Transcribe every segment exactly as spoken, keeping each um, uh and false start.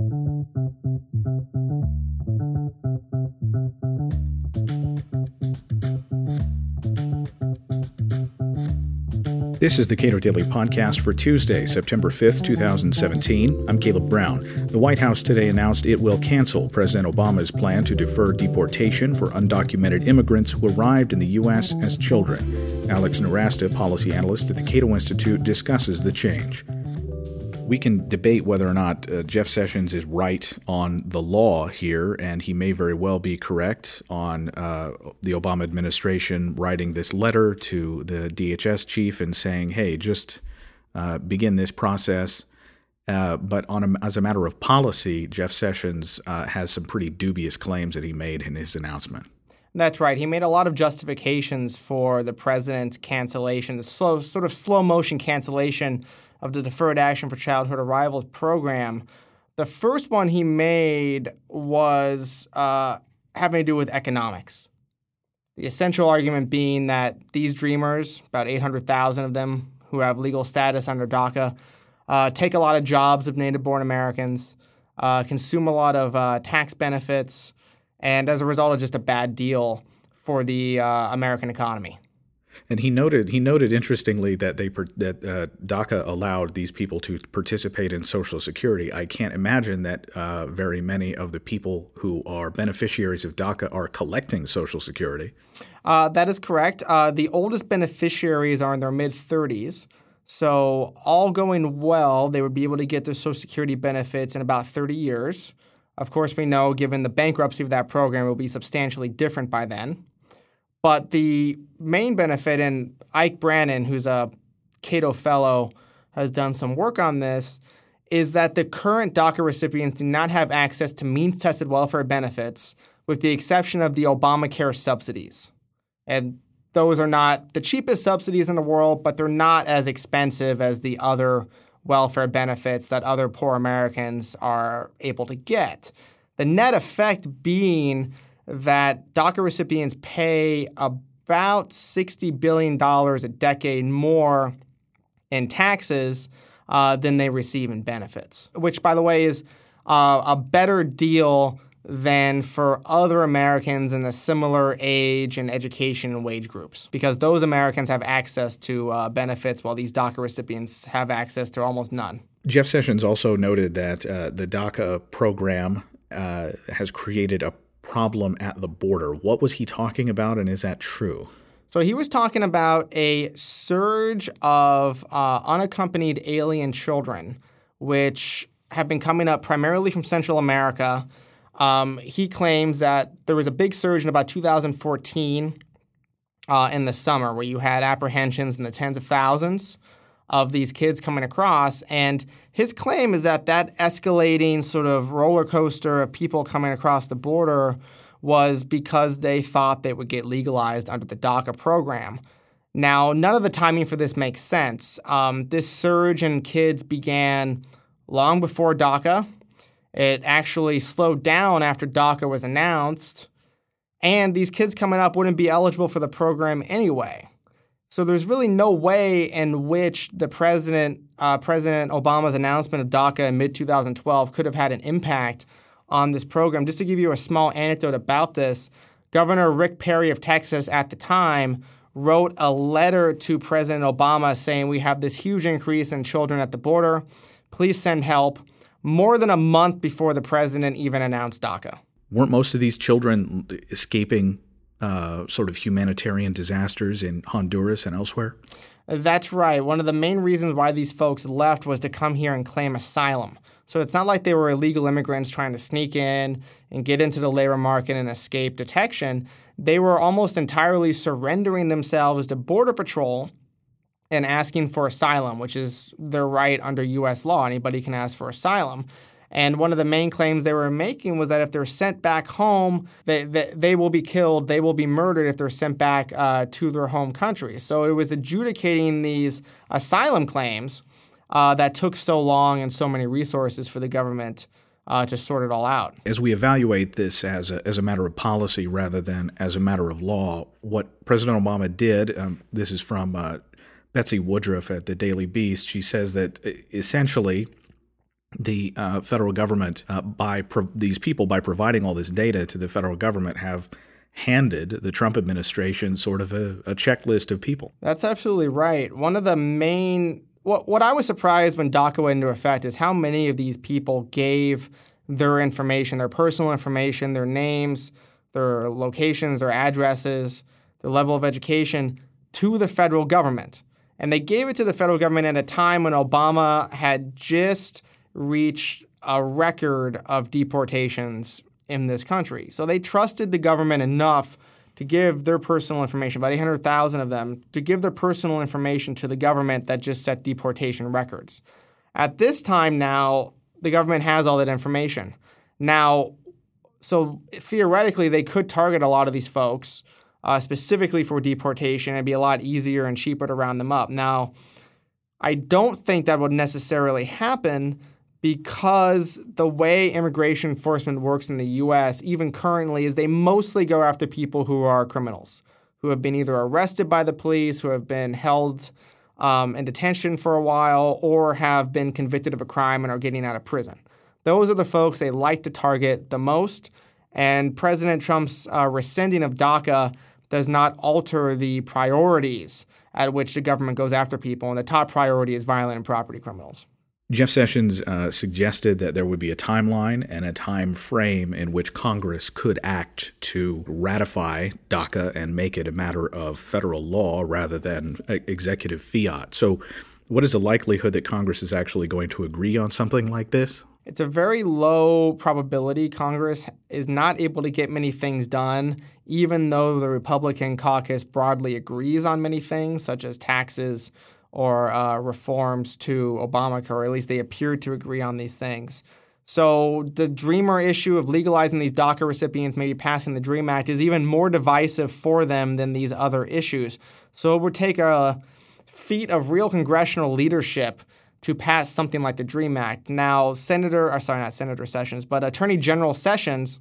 This is the Cato Daily Podcast for Tuesday, September fifth, twenty seventeen. I'm Caleb Brown. The White House today announced it will cancel President Obama's plan to defer deportation for undocumented immigrants who arrived in the U S as children. Alex Nowrasteh, policy analyst at the Cato Institute, discusses the change. We can debate whether or not uh, Jeff Sessions is right on the law here, and he may very well be correct on uh, the Obama administration writing this letter to the D H S chief and saying, hey, just uh, begin this process. Uh, but on a, as a matter of policy, Jeff Sessions uh, has some pretty dubious claims that he made in his announcement. That's right. He made a lot of justifications for the president's cancellation, the slow, sort of slow motion cancellation of the Deferred Action for Childhood Arrivals program. The first one he made was uh, having to do with economics. The essential argument being that these dreamers, about eight hundred thousand of them who have legal status under DACA, uh, take a lot of jobs of native-born Americans, uh, consume a lot of uh, tax benefits, and as a result, it's just a bad deal for the uh, American economy. And he noted, he noted interestingly that they that uh, DACA allowed these people to participate in Social Security. I can't imagine that uh, very many of the people who are beneficiaries of DACA are collecting Social Security. Uh, that is correct. Uh, the oldest beneficiaries are in their mid-thirties. So all going well, they would be able to get their Social Security benefits in about thirty years. Of course, we know, given the bankruptcy of that program, it will be substantially different by then. But the main benefit, and Ike Brannon, who's a Cato Fellow, has done some work on this, is that the current DACA recipients do not have access to means-tested welfare benefits, with the exception of the Obamacare subsidies. And those are not the cheapest subsidies in the world, but they're not as expensive as the other welfare benefits that other poor Americans are able to get. The net effect being that DACA recipients pay about sixty billion dollars a decade more in taxes uh, than they receive in benefits, which, by the way, is uh, a better deal than for other Americans in a similar age and education and wage groups, because those Americans have access to uh, benefits while these DACA recipients have access to almost none. Jeff Sessions also noted that uh, the DACA program uh, has created a problem at the border. What was he talking about, and is that true? So he was talking about a surge of uh, unaccompanied alien children, which have been coming up primarily from Central America. Um, he claims that there was a big surge in about two thousand fourteen uh, in the summer where you had apprehensions in the tens of thousands of these kids coming across. And his claim is that that escalating sort of roller coaster of people coming across the border was because they thought they would get legalized under the DACA program. Now, none of the timing for this makes sense. Um, this surge in kids began long before DACA. It actually slowed down after DACA was announced. And these kids coming up wouldn't be eligible for the program anyway. So there's really no way in which the president, uh, President Obama's announcement of DACA in mid twenty twelve could have had an impact on this program. Just to give you a small anecdote about this, Governor Rick Perry of Texas at the time wrote a letter to President Obama saying, we have this huge increase in children at the border. Please send help, more than a month before the president even announced DACA. Weren't most of these children escaping Uh, sort of humanitarian disasters in Honduras and elsewhere? That's right. One of the main reasons why these folks left was to come here and claim asylum. So it's not like they were illegal immigrants trying to sneak in and get into the labor market and escape detection. They were almost entirely surrendering themselves to Border Patrol and asking for asylum, which is their right under U S law. Anybody can ask for asylum. And one of the main claims they were making was that if they're sent back home, they, they, they will be killed, they will be murdered if they're sent back uh, to their home country. So it was adjudicating these asylum claims uh, that took so long and so many resources for the government uh, to sort it all out. As we evaluate this as a, as a matter of policy rather than as a matter of law, what President Obama did, um, this is from uh, Betsy Woodruff at the Daily Beast, she says that essentially the uh, federal government, uh, by pro- these people, by providing all this data to the federal government, have handed the Trump administration sort of a, a checklist of people. That's absolutely right. One of the main what what I was surprised when DACA went into effect is how many of these people gave their information, their personal information, their names, their locations, their addresses, their level of education to the federal government. And they gave it to the federal government at a time when Obama had just reached a record of deportations in this country. So they trusted the government enough to give their personal information, about eight hundred thousand of them, to give their personal information to the government that just set deportation records. At this time now, the government has all that information. Now, so theoretically, they could target a lot of these folks uh, specifically for deportation. It'd be a lot easier and cheaper to round them up. Now, I don't think that would necessarily happen because the way immigration enforcement works in the U S, even currently, is they mostly go after people who are criminals, who have been either arrested by the police, who have been held um, in detention for a while, or have been convicted of a crime and are getting out of prison. Those are the folks they like to target the most, and President Trump's uh, rescinding of DACA does not alter the priorities at which the government goes after people, and the top priority is violent and property criminals. Jeff Sessions uh, suggested that there would be a timeline and a time frame in which Congress could act to ratify DACA and make it a matter of federal law rather than executive fiat. So what is the likelihood that Congress is actually going to agree on something like this? It's a very low probability. Congress is not able to get many things done, even though the Republican caucus broadly agrees on many things, such as taxes or uh, reforms to Obamacare, or at least they appear to agree on these things. So the DREAMer issue of legalizing these DACA recipients, maybe passing the DREAM Act, is even more divisive for them than these other issues. So it would take a feat of real congressional leadership to pass something like the DREAM Act. Now, Senator, or sorry, not Senator Sessions, but Attorney General Sessions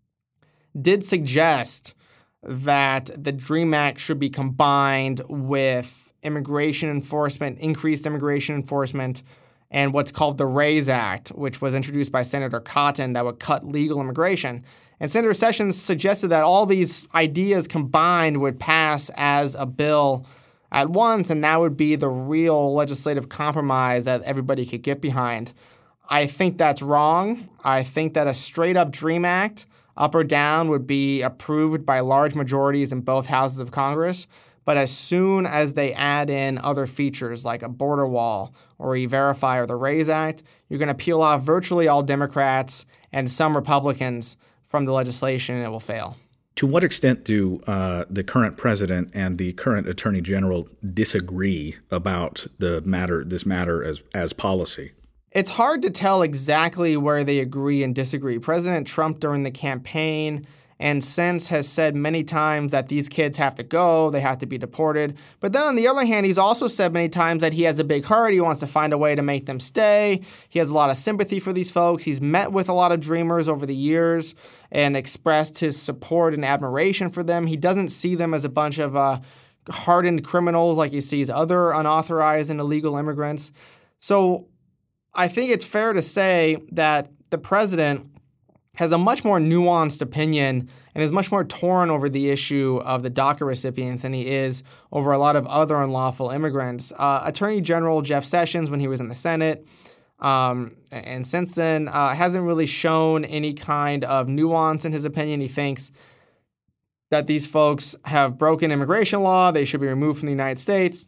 did suggest that the DREAM Act should be combined with immigration enforcement, increased immigration enforcement, and what's called the RAISE Act, which was introduced by Senator Cotton that would cut legal immigration. And Senator Sessions suggested that all these ideas combined would pass as a bill at once, and that would be the real legislative compromise that everybody could get behind. I think that's wrong. I think that a straight-up DREAM Act, up or down, would be approved by large majorities in both houses of Congress. But as soon as they add in other features like a border wall or E-Verify or the RAISE Act, you're going to peel off virtually all Democrats and some Republicans from the legislation, and it will fail. To what extent do uh, the current president and the current attorney general disagree about the matter, this matter as as policy? It's hard to tell exactly where they agree and disagree. President Trump during the campaign and since has said many times that these kids have to go, they have to be deported. But then on the other hand, he's also said many times that he has a big heart. He wants to find a way to make them stay. He has a lot of sympathy for these folks. He's met with a lot of dreamers over the years and expressed his support and admiration for them. He doesn't see them as a bunch of uh, hardened criminals like he sees other unauthorized and illegal immigrants. So I think it's fair to say that the president has a much more nuanced opinion and is much more torn over the issue of the DACA recipients than he is over a lot of other unlawful immigrants. Uh, Attorney General Jeff Sessions, when he was in the Senate, um, and since then, uh, hasn't really shown any kind of nuance in his opinion. He thinks that these folks have broken immigration law, they should be removed from the United States,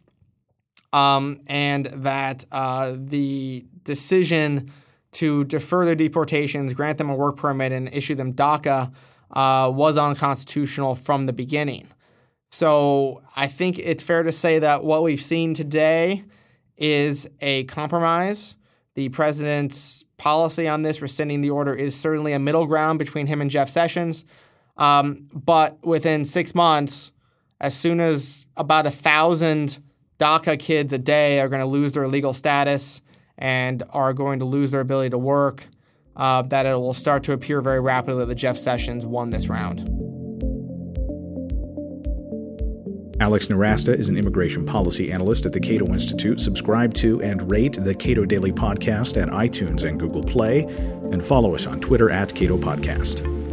um, and that uh, the decision to defer their deportations, grant them a work permit, and issue them DACA uh, was unconstitutional from the beginning. So I think it's fair to say that what we've seen today is a compromise. The president's policy on this, rescinding the order, is certainly a middle ground between him and Jeff Sessions. Um, but within six months, as soon as about a thousand DACA kids a day are going to lose their legal status and are going to lose their ability to work, uh, that it will start to appear very rapidly that Jeff Sessions won this round. Alex Nowrasteh is an immigration policy analyst at the Cato Institute. Subscribe to and rate the Cato Daily Podcast at iTunes and Google Play, and follow us on Twitter at Cato Podcast.